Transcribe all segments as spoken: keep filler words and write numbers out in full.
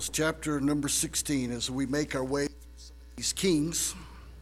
Chapter number sixteen, as we make our way through some of these kings.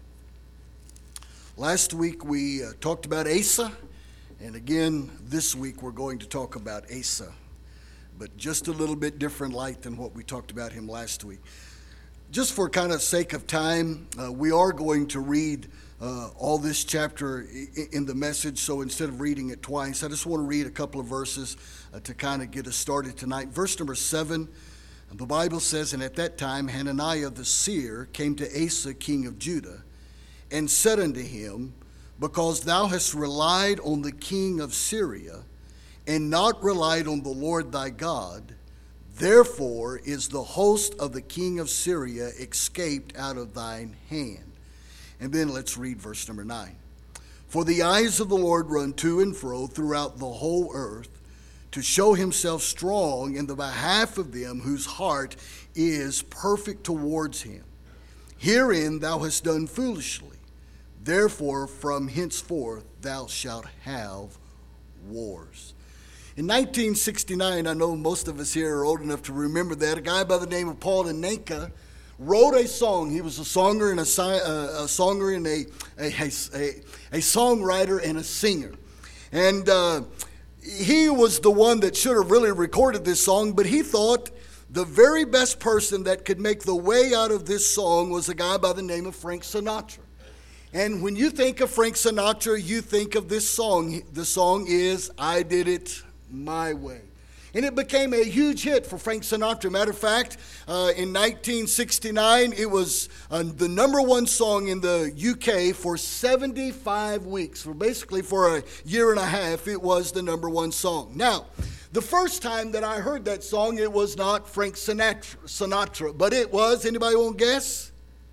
Last week we uh, talked about Asa, and again this week we're going to talk about Asa, but just a little bit different light than what we talked about him last week. Just for kind of sake of time, uh, we are going to read uh, all this chapter in the message, so instead of reading it twice, I just want to read a couple of verses uh, to kind of get us started tonight. Verse number seven. The Bible says, "And at that time Hananiah the seer came to Asa king of Judah, and said unto him, Because thou hast relied on the king of Syria, and not relied on the Lord thy God, therefore is the host of the king of Syria escaped out of thine hand." And then let's read verse number nine. "For the eyes of the Lord run to and fro throughout the whole earth, to show himself strong in the behalf of them whose heart is perfect towards him. Herein thou hast done foolishly. Therefore from henceforth thou shalt have wars." In nineteen sixty-nine, I know most of us here are old enough to remember that, a guy by the name of Paul Anka wrote a song. He was a songer and a, a, a songer and a, a, a, a songwriter and a singer. And uh, he was the one that should have really recorded this song, but he thought the very best person that could make the way out of this song was a guy by the name of Frank Sinatra. And when you think of Frank Sinatra, you think of this song. The song is "I Did It My Way." And it became a huge hit for Frank Sinatra. Matter of fact, uh, in nineteen sixty-nine, it was uh, the number one song in the U K for seventy-five weeks. For basically for a year and a half, it was the number one song. Now, the first time that I heard that song, it was not Frank Sinatra, Sinatra but it was, anybody want to guess?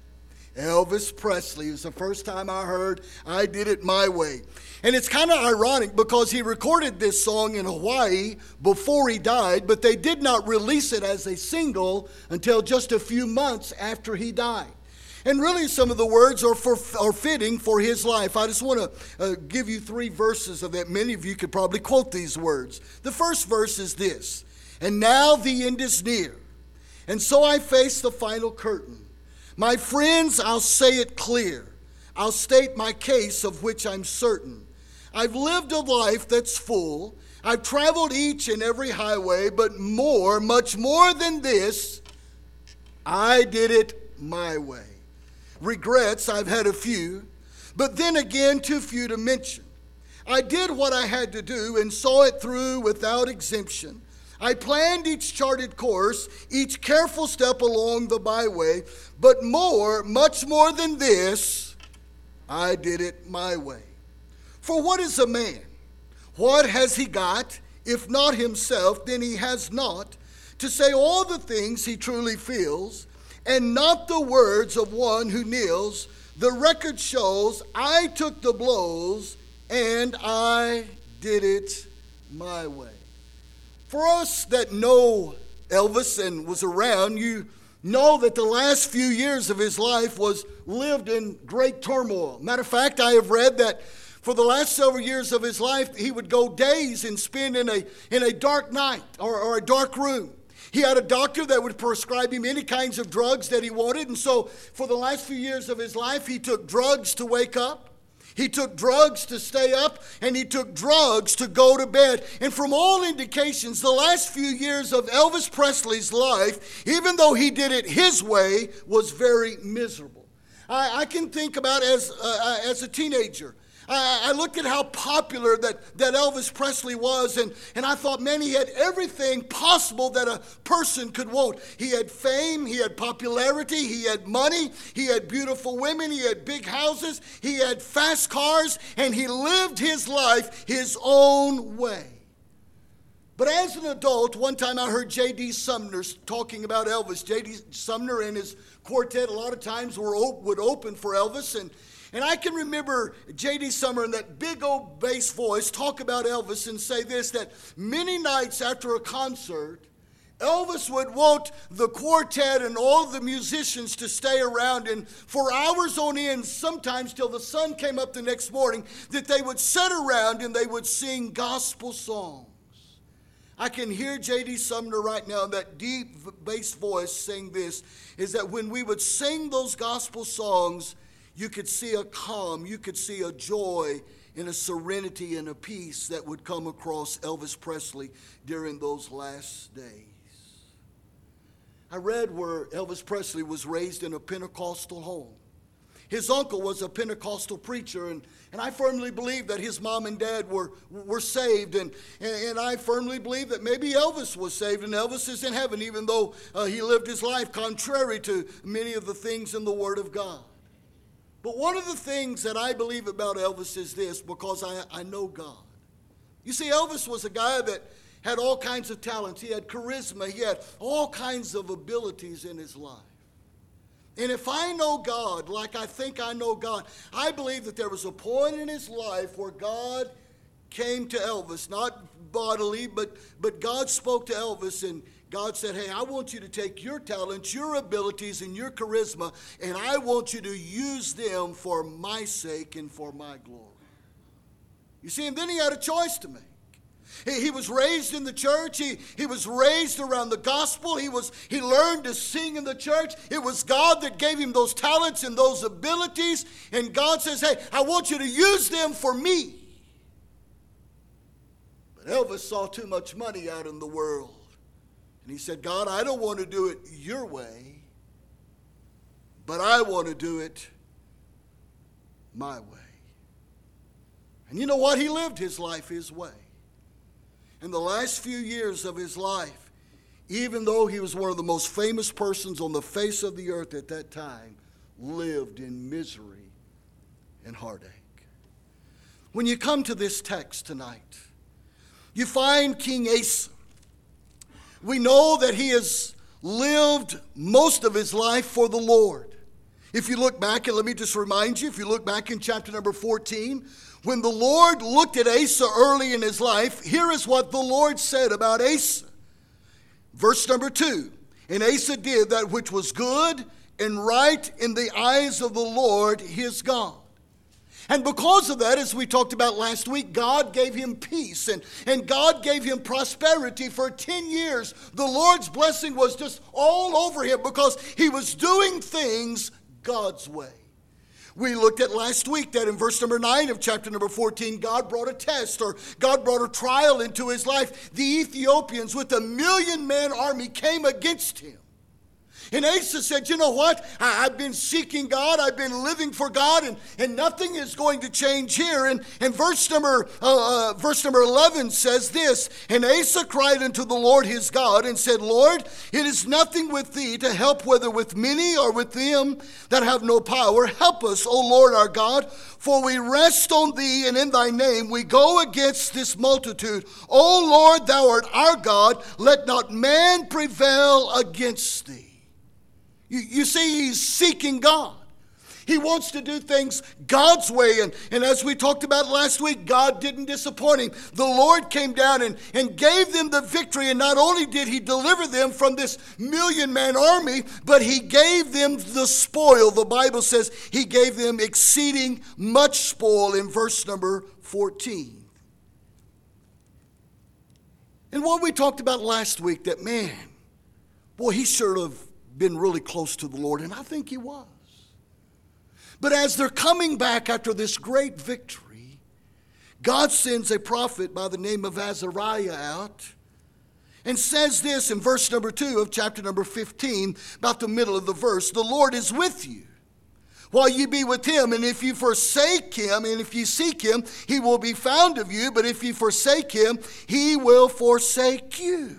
Elvis Presley. It was the first time I heard "I Did It My Way." And it's kind of ironic because he recorded this song in Hawaii before he died, but they did not release it as a single until just a few months after he died. And really some of the words are, for, are fitting for his life. I just want to uh, give you three verses of that. Many of you could probably quote these words. The first verse is this: "And now the end is near, and so I face the final curtain. My friends, I'll say it clear. I'll state my case of which I'm certain. I've lived a life that's full. I've traveled each and every highway, but more, much more than this, I did it my way. Regrets, I've had a few, but then again, too few to mention. I did what I had to do and saw it through without exemption. I planned each charted course, each careful step along the byway, but more, much more than this, I did it my way. For what is a man? What has he got? If not himself, then he has not, to say all the things he truly feels, and not the words of one who kneels. The record shows I took the blows, and I did it my way." For us that know Elvis and was around, you know that the last few years of his life was lived in great turmoil. Matter of fact, I have read that for the last several years of his life, he would go days and spend in a, in a dark night or, or a dark room. He had a doctor that would prescribe him any kinds of drugs that he wanted. And so for the last few years of his life, he took drugs to wake up. He took drugs to stay up, and he took drugs to go to bed. And from all indications, the last few years of Elvis Presley's life, even though he did it his way, was very miserable. I, I can think about as, uh, as a teenager. I, I looked at how popular that, that Elvis Presley was, and, and I thought, man, he had everything possible that a person could want. He had fame, he had popularity, he had money, he had beautiful women, he had big houses, he had fast cars, and he lived his life his own way. But as an adult, one time I heard J D Sumner talking about Elvis. J D Sumner and his quartet a lot of times were would open for Elvis, and And I can remember J D Sumner in that big old bass voice talk about Elvis and say this, that many nights after a concert, Elvis would want the quartet and all the musicians to stay around, and for hours on end, sometimes till the sun came up the next morning, that they would sit around and they would sing gospel songs. I can hear J D Sumner right now in that deep bass voice saying this, is that when we would sing those gospel songs, you could see a calm, you could see a joy and a serenity and a peace that would come across Elvis Presley during those last days. I read where Elvis Presley was raised in a Pentecostal home. His uncle was a Pentecostal preacher, and, and I firmly believe that his mom and dad were, were saved, and, and I firmly believe that maybe Elvis was saved, and Elvis is in heaven, even though uh, he lived his life contrary to many of the things in the Word of God. But one of the things that I believe about Elvis is this, because I, I know God. You see, Elvis was a guy that had all kinds of talents. He had charisma. He had all kinds of abilities in his life. And if I know God like I think I know God, I believe that there was a point in his life where God came to Elvis, not bodily, but, but God spoke to Elvis, and God said, hey, I want you to take your talents, your abilities, and your charisma, and I want you to use them for my sake and for my glory. You see, and then he had a choice to make. He, he was raised in the church. He, he was raised around the gospel. He, was, he learned to sing in the church. It was God that gave him those talents and those abilities. And God says, hey, I want you to use them for me. But Elvis saw too much money out in the world. And he said, God, I don't want to do it your way, but I want to do it my way. And you know what? He lived his life his way. In the last few years of his life, even though he was one of the most famous persons on the face of the earth at that time, lived in misery and heartache. When you come to this text tonight, you find King Asa. We know that he has lived most of his life for the Lord. If you look back, and let me just remind you, if you look back in chapter number fourteen, when the Lord looked at Asa early in his life, here is what the Lord said about Asa. Verse number two, and Asa did that which was good and right in the eyes of the Lord his God. And because of that, as we talked about last week, God gave him peace and, and God gave him prosperity for ten years. The Lord's blessing was just all over him because he was doing things God's way. We looked at last week that in verse number nine of chapter number fourteen, God brought a test, or God brought a trial into his life. The Ethiopians with a million man army came against him. And Asa said, you know what? I, I've been seeking God. I've been living for God, and, and nothing is going to change here. And, and verse number uh, uh, verse number eleven says this, and Asa cried unto the Lord his God and said, Lord, it is nothing with thee to help, whether with many or with them that have no power. Help us, O Lord our God, for we rest on thee, and in thy name we go against this multitude. O Lord, thou art our God. Let not man prevail against thee. You, you see, he's seeking God. He wants to do things God's way. And, and as we talked about last week, God didn't disappoint him. The Lord came down and, and gave them the victory. And not only did he deliver them from this million-man army, but he gave them the spoil. The Bible says he gave them exceeding much spoil in verse number fourteen. And what we talked about last week, that man, boy, he should have been really close to the Lord, and I think he was. But as they're coming back after this great victory, God sends a prophet by the name of Azariah out and says this in verse number two of chapter number fifteen, about the middle of the verse, the Lord is with you while you be with him, and if you forsake him, and if you seek him, he will be found of you, but if you forsake him, he will forsake you.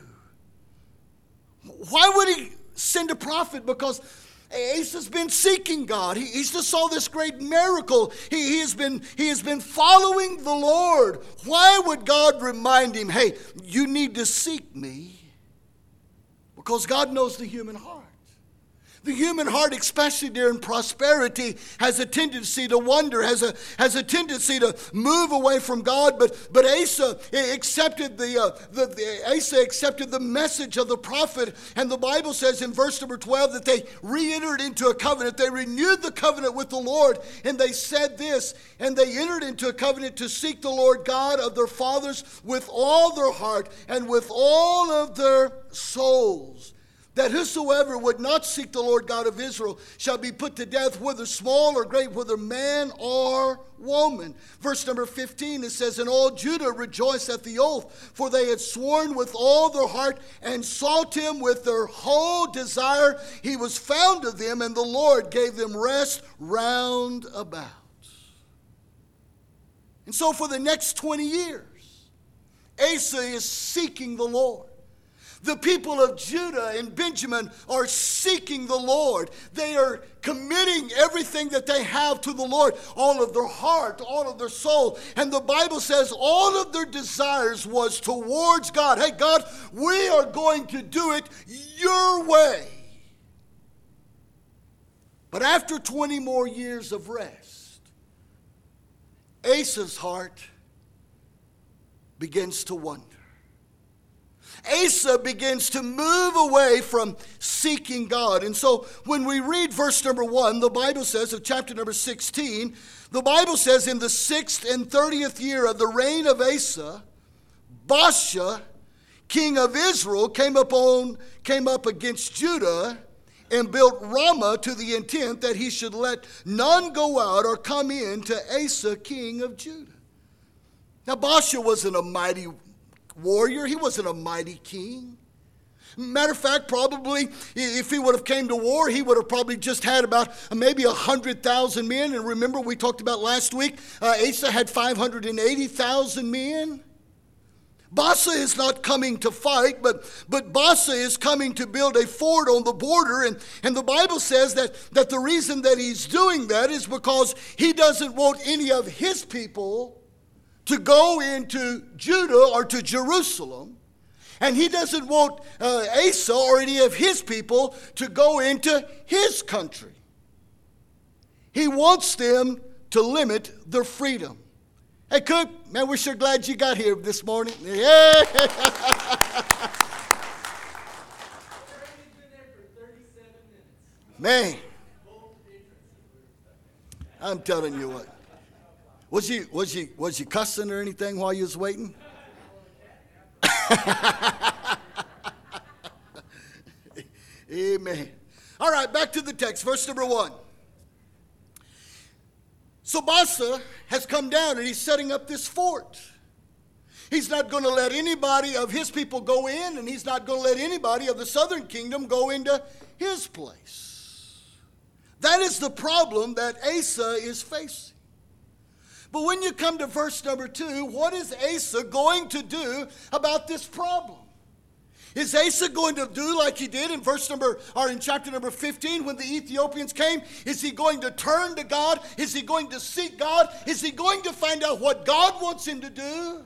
Why would he send a prophet? Because Asa's been seeking God. He, he's just saw this great miracle. He, he, has been, he has been following the Lord. Why would God remind him, hey, you need to seek me? Because God knows the human heart. The human heart, especially during prosperity, has a tendency to wander, has a has a tendency to move away from God. But but Asa accepted the, uh, the, the Asa accepted the message of the prophet, and the Bible says in verse number twelve that they re-entered into a covenant. They renewed the covenant with the Lord, and they said this, and they entered into a covenant to seek the Lord God of their fathers with all their heart and with all of their souls. That whosoever would not seek the Lord God of Israel shall be put to death, whether small or great, whether man or woman. Verse number fifteen, it says, and all Judah rejoiced at the oath, for they had sworn with all their heart and sought him with their whole desire. He was found of them, and the Lord gave them rest round about. And so for the next twenty years, Asa is seeking the Lord. The people of Judah and Benjamin are seeking the Lord. They are committing everything that they have to the Lord, all of their heart, all of their soul. And the Bible says all of their desires was towards God. Hey, God, we are going to do it your way. But after twenty more years of rest, Asa's heart begins to wander. Asa begins to move away from seeking God. And so when we read verse number one, the Bible says of chapter number sixteen, the Bible says in the sixth and thirtieth year of the reign of Asa, Baasha, king of Israel, came up, on, came up against Judah and built Ramah to the intent that he should let none go out or come in to Asa, king of Judah. Now Baasha wasn't a mighty warrior. He wasn't a mighty king. Matter of fact, probably if he would have came to war, he would have probably just had about maybe one hundred thousand men. And remember, we talked about last week, uh, Asa had five hundred eighty thousand men. Baasha is not coming to fight, but, but Baasha is coming to build a fort on the border. And, and the Bible says that, that the reason that he's doing that is because he doesn't want any of his people to go into Judah or to Jerusalem. And he doesn't want uh, Asa or any of his people to go into his country. He wants them to limit their freedom. Hey, Cook, man, we're sure glad you got here this morning. Yeah. Man, I'm telling you what. Was you was you was you cussing or anything while you was waiting? Amen. All right, back to the text, verse number one. So Baasha has come down and he's setting up this fort. He's not going to let anybody of his people go in, and he's not going to let anybody of the southern kingdom go into his place. That is the problem that Asa is facing. But when you come to verse number two, what is Asa going to do about this problem? Is Asa going to do like he did in verse number, or in chapter number fifteen when the Ethiopians came? Is he going to turn to God? Is he going to seek God? Is he going to find out what God wants him to do?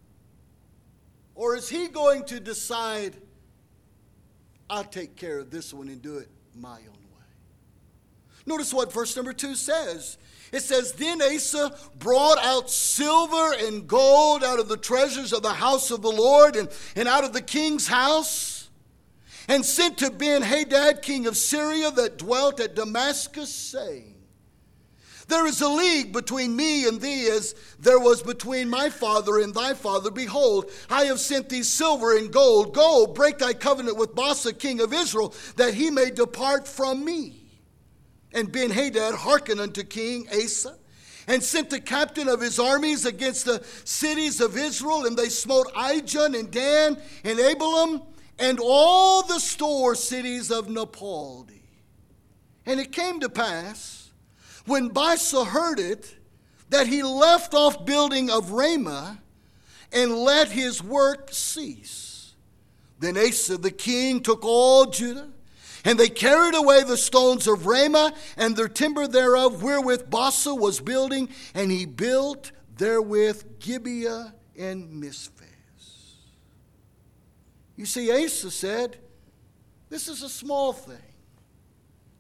Or is he going to decide, I'll take care of this one and do it my own way? Notice what verse number two says. It says, then Asa brought out silver and gold out of the treasures of the house of the Lord and, and out of the king's house, and sent to Ben-Hadad, king of Syria, that dwelt at Damascus, saying, there is a league between me and thee, as there was between my father and thy father. Behold, I have sent thee silver and gold. Go, break thy covenant with Baasha, king of Israel, that he may depart from me. And Ben-Hadad hearkened unto King Asa, and sent the captain of his armies against the cities of Israel, and they smote Ijon and Dan and Abilam, and all the store cities of Napaldi. And it came to pass, when Baasha heard it, that he left off building of Ramah, and let his work cease. Then Asa the king took all Judah, and they carried away the stones of Ramah and their timber thereof, wherewith Baasha was building, and he built therewith Gibeah and Mizpeh. You see, Asa said, this is a small thing.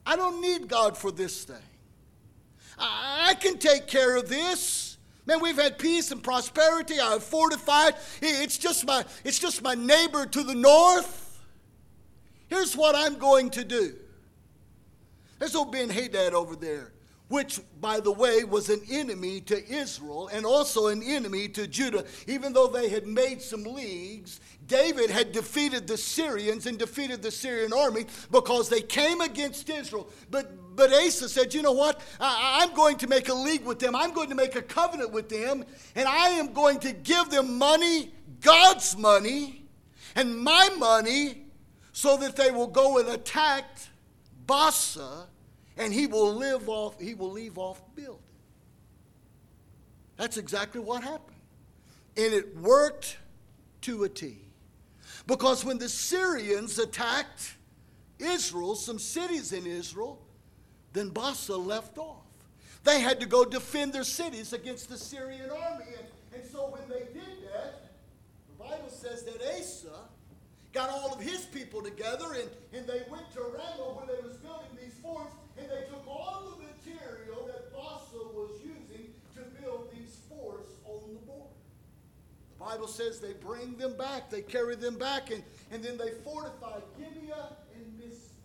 I don't need God for this thing. I, I can take care of this. Man, we've had peace and prosperity. I've fortified. It's just my, it's just my neighbor to the north. Here's what I'm going to do. There's old Ben-Hadad over there, which, by the way, was an enemy to Israel and also an enemy to Judah. Even though they had made some leagues, David had defeated the Syrians and defeated the Syrian army because they came against Israel. But, but Asa said, you know what? I, I'm going to make a league with them. I'm going to make a covenant with them. And I am going to give them money, God's money, and my money, so that they will go and attack Baasha, and he will live off, he will leave off building. That's exactly what happened. And it worked to a T. Because when the Syrians attacked Israel, some cities in Israel, then Baasha left off. They had to go defend their cities against the Syrian army. And, and so when they did that, the Bible says that Asa got all of his people together, and, and they went to Ramah where they was building these forts, and they took all the material that Baasha was using to build these forts on the border. The Bible says they bring them back, they carry them back, and, and then they fortified Gibeah and Mizpah.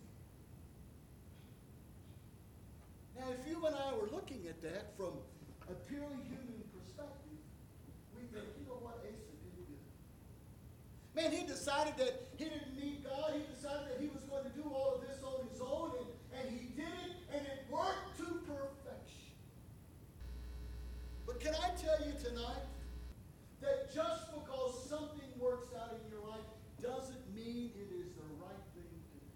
Now, if you and I were looking at that from a purely human perspective, we think, you know what, Asa didn't do. Man, he decided that he didn't need God. He decided that he was going to do all of this on his own, and, and he did it, and it worked to perfection. But can I tell you tonight that just because something works out in your life doesn't mean it is the right thing to do?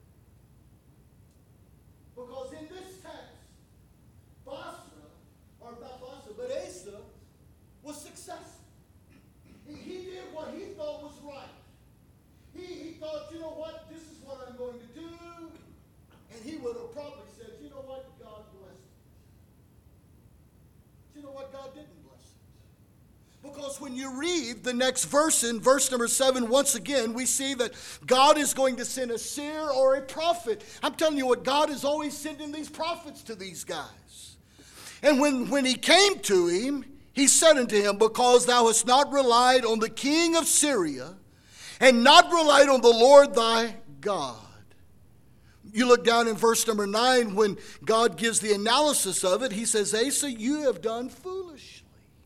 Because in this text, Baasha, or not Baasha, but Asa was successful. He, he did what he thought was right. He, he thought, you know what, this is what I'm going to do. And he would have probably said, you know what, God bless it. But you know what, God didn't bless it. Because when you read the next verse, in verse number seven, once again, we see that God is going to send a seer or a prophet. I'm telling you what, God is always sending these prophets to these guys. And when, when he came to him, he said unto him, because thou hast not relied on the king of Syria, and not relied on the Lord thy God. You look down in verse number nine, when God gives the analysis of it, he says, Asa, you have done foolishly.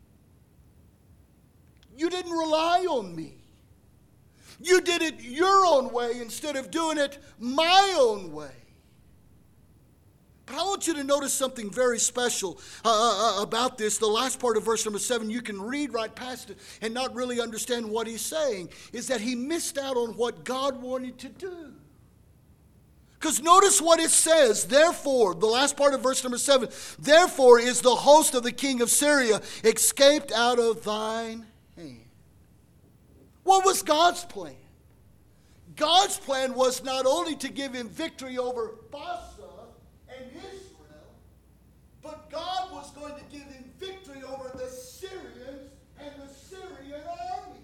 You didn't rely on me. You did it your own way instead of doing it my own way. But I want you to notice something very special uh, uh, about this. The last part of verse number seven, you can read right past it and not really understand what he's saying, is that he missed out on what God wanted to do. Because notice what it says. Therefore, the last part of verse number seven, therefore is the host of the king of Syria escaped out of thine hand. What was God's plan? God's plan was not only to give him victory over Baasha and Israel, but God was going to give him victory over the Syrians and the Syrian army.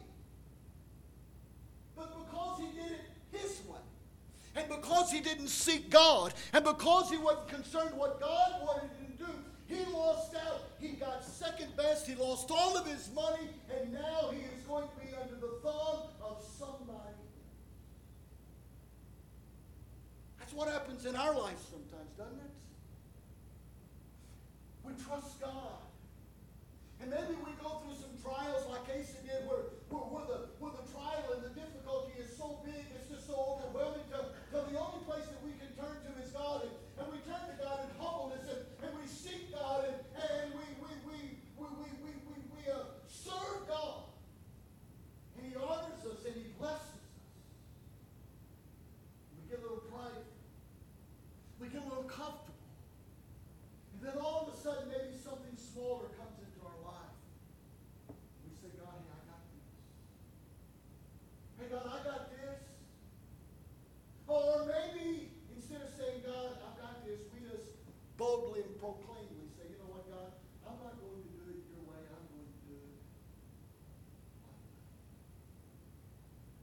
But because he did it his way, and because he didn't seek God, and because he wasn't concerned what God wanted him to do, he lost out. He got second best. He lost all of his money, and now he is going to be under the thumb of somebody. That's what happens in our life sometimes, doesn't it? We trust God. And maybe we go through some trials like Asa did, where, where, where, the, where the trial and the difficulty is so big, it's just so overwhelming, till, till the only place that we can turn to is God. And, and we turn to God in humbleness, and, and we seek God, and, and we, we, we, we, we, we, we, we uh, serve God. And he honors us, and he blesses us. We get a little pride. We get a little comfortable. And then all of a sudden, maybe something smaller comes into our life. We say, God, hey, I got this. Hey, God, I got this. Or maybe, instead of saying, God, I've got this, we just boldly and proclaimly say, you know what, God, I'm not going to do it your way. I'm going to do it my way.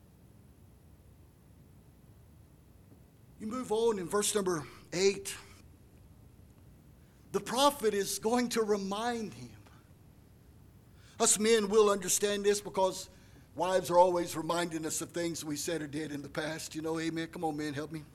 You move on in verse number eight. the prophet is going to remind him. Us men will understand this because wives are always reminding us of things we said or did in the past. You know, amen. Come on, men, help me.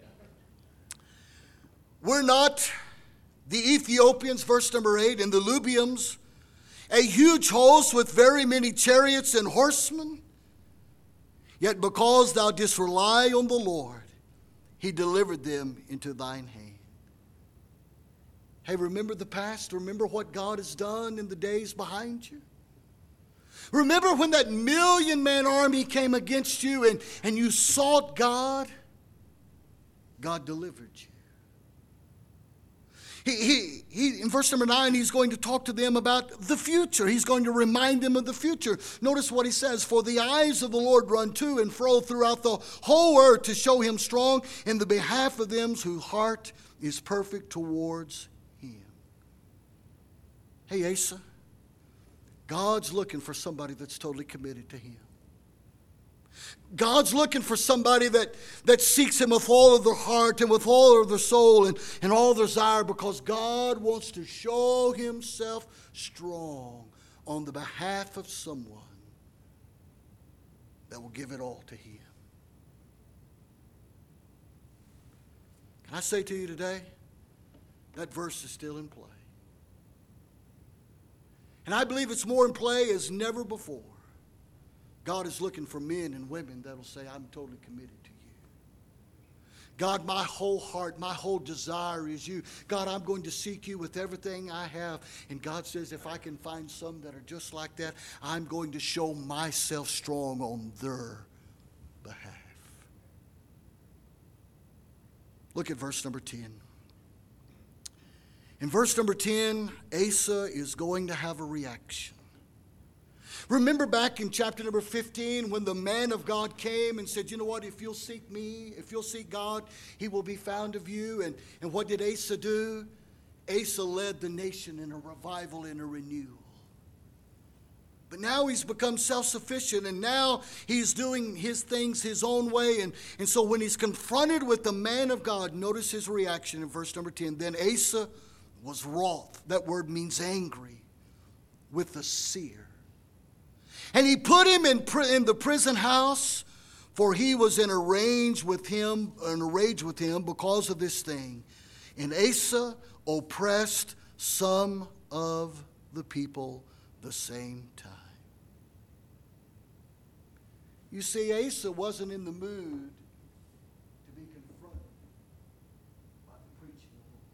We're not the Ethiopians, verse number eight, and the Lubians, a huge host with very many chariots and horsemen. Yet because thou didst rely on the Lord, he delivered them into thine hand. Hey, remember the past? Remember what God has done in the days behind you? Remember when that million-man army came against you and, and you sought God? God delivered you. He, he, he, in verse number nine, he's going to talk to them about the future. He's going to remind them of the future. Notice what he says. For the eyes of the Lord run to and fro throughout the whole earth to show him strong in the behalf of them whose heart is perfect towards him. Hey, Asa, God's looking for somebody that's totally committed to him. God's looking for somebody that, that seeks him with all of their heart and with all of their soul and, and all their desire, because God wants to show himself strong on the behalf of someone that will give it all to him. Can I say to you today, that verse is still in play. And I believe it's more in play as never before. God is looking for men and women that will say, I'm totally committed to you. God, my whole heart, my whole desire is you. God, I'm going to seek you with everything I have. And God says, if I can find some that are just like that, I'm going to show myself strong on their behalf. Look at verse number ten. In verse number ten, Asa is going to have a reaction. Remember back in chapter number fifteen when the man of God came and said, you know what, if you'll seek me, if you'll seek God, he will be found of you. And, and what did Asa do? Asa led the nation in a revival and a renewal. But now he's become self-sufficient, and now he's doing his things his own way. And, and so when he's confronted with the man of God, notice his reaction in verse number ten. Then Asa was wroth. That word means angry, with the seer. And he put him in, in the prison house, for he was in a rage with him, in a rage with him because of this thing. And Asa oppressed some of the people the same time. You see, Asa wasn't in the mood to be confronted by the preaching of the Lord.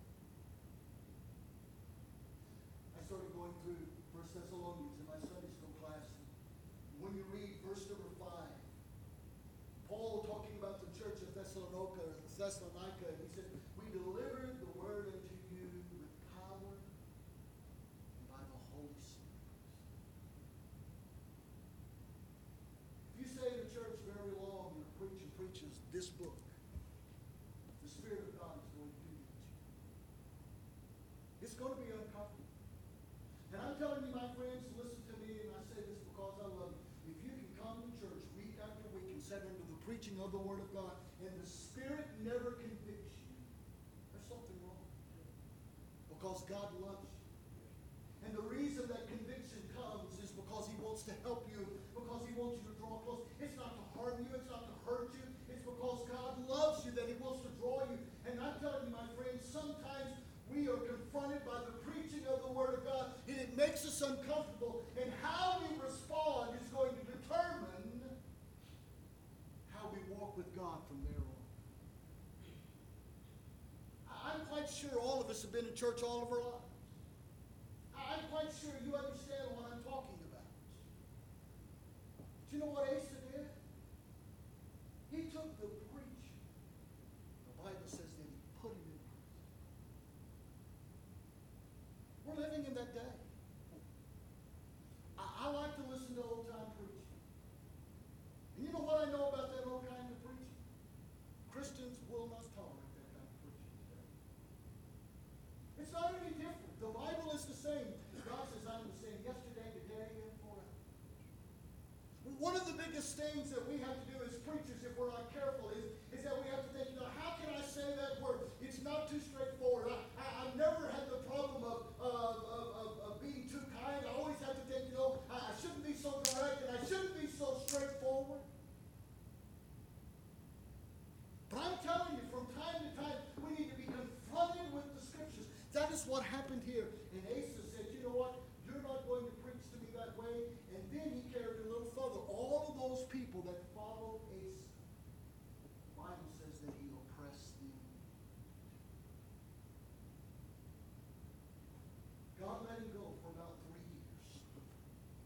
I started going through First Thessalonians in my Sunday school class. When you read verse number five, Paul talking about the church of Thessalonica, Thessalonica, he said, we delivered the word unto you with power and by the Holy Spirit. If you stay in the church very long and the preacher preaches this book, the Spirit of God is going to do it. It's going to be uncomfortable. And I'm telling you, my friends, listen to me, and I say this because I love you. If you can come to church week after week and sit under the preaching of the Word of God, and the Spirit never convicts you, there's something wrong. Because God loves you. And the reason that conviction comes is because He wants to help you, because He wants you to draw close. It's not to harm you, it's not to hurt you. It's because God loves you that He wants to draw you. And I'm telling you, my friends, sometimes we are confronted by the preaching of the Word of God, and it makes us uncomfortable. And how we respond is going to determine how we walk with God from there on. I'm quite sure all of us have been in church all of our lives. I'm quite sure you understand what I'm talking about. Do you know what Asa did? He took the preacher. The Bible says that he put him in prison. We're living in that day. I, I like to listen to old-time preaching. And you know what I know about that old kind of preaching? Christians will not tolerate that kind of preaching today. It's not any different. The Bible is the same. God says, I'm the same yesterday, today, and forever. One of the biggest things that we have to do as preachers, if we're not careful, is, is that we have to think, you know, how can I say that word? It's not too straightforward. I, I, I've never had the problem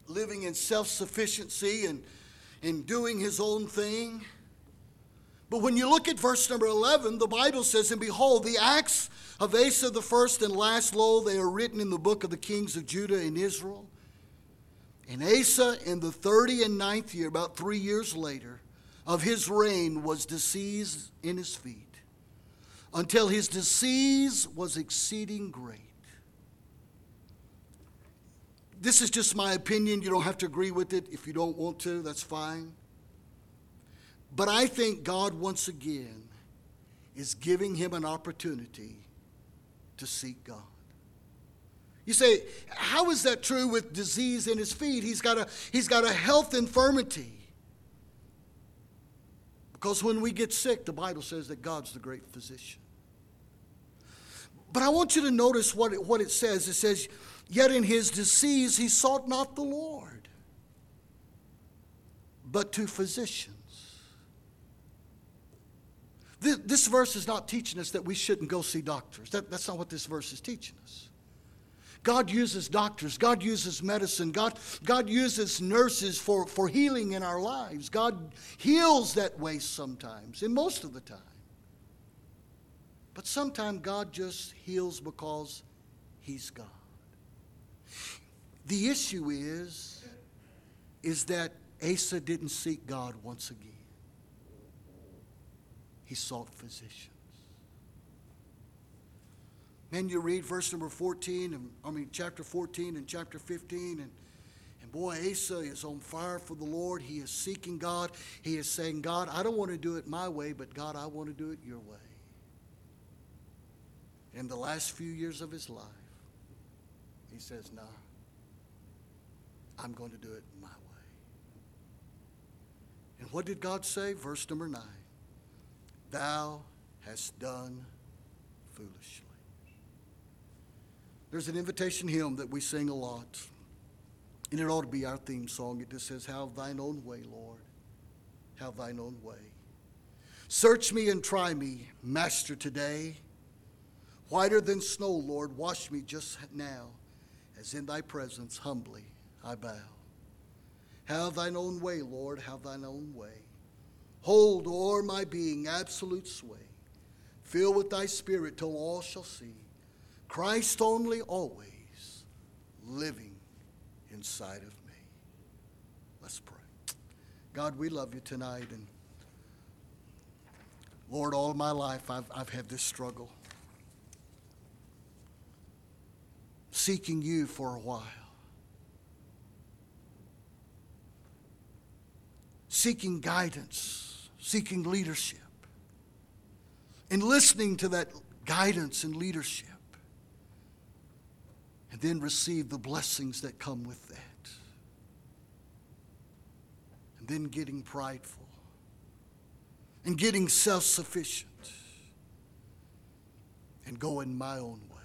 living in self-sufficiency and, and doing his own thing. But when you look at verse number eleven, the Bible says, "And behold, the acts of Asa the first and last, lo, they are written in the book of the kings of Judah and Israel. And Asa in the thirty and ninth year, about three years later, of his reign was disease in his feet, until his disease was exceeding great." This is just my opinion. You don't have to agree with it. If you don't want to, that's fine. But I think God, once again, is giving him an opportunity to seek God. You say, how is that true with disease in his feet? He's got a, he's got a health infirmity. Because when we get sick, the Bible says that God's the great physician. But I want you to notice what it, what it says. It says, "Yet in his disease he sought not the Lord, but to physicians." This, this verse is not teaching us that we shouldn't go see doctors. That, that's not what this verse is teaching us. God uses doctors. God uses medicine. God, God uses nurses for, for healing in our lives. God heals that way sometimes, and most of the time. But sometimes God just heals because he's God. The issue is, is that Asa didn't seek God once again. He sought physicians. Man, you read verse number fourteen, and I mean chapter fourteen and chapter fifteen, and, and boy, Asa is on fire for the Lord. He is seeking God. He is saying, "God, I don't want to do it my way, but God, I want to do it your way." In the last few years of his life, he says, "Nah, I'm going to do it my way." And what did God say? Verse number nine. "Thou hast done foolishly." There's an invitation hymn that we sing a lot, and it ought to be our theme song. It just says, "Have thine own way, Lord, have thine own way. Search me and try me, Master, today. Whiter than snow, Lord, wash me just now, as in thy presence humbly I bow. Have thine own way, Lord, have thine own way. Hold o'er my being absolute sway. Fill with thy spirit till all shall see Christ only, always living inside of me." Let's pray. God, we love you tonight. And Lord, all my life I've, I've had this struggle, seeking you for a while, seeking guidance, seeking leadership, and listening to that guidance and leadership, and then receive the blessings that come with that, and then getting prideful and getting self-sufficient and going my own way.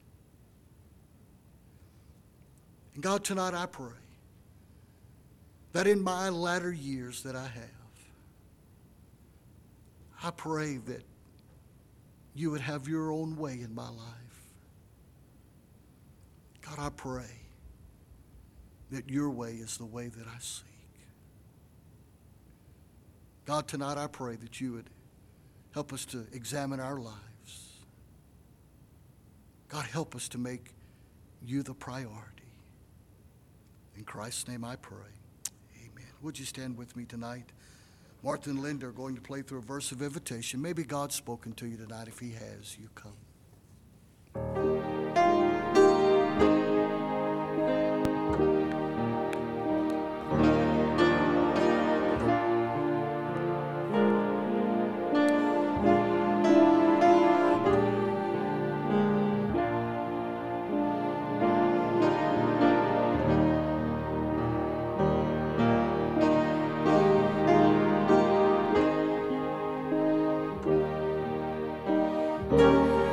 And God, tonight I pray that in my latter years that I have, I pray that you would have your own way in my life. God, I pray that your way is the way that I seek. God, tonight I pray that you would help us to examine our lives. God, help us to make you the priority. In Christ's name I pray. Amen. Would you stand with me tonight? Martha and Linda are going to play through a verse of invitation. Maybe God's spoken to you tonight. If he has, you come. Thank you.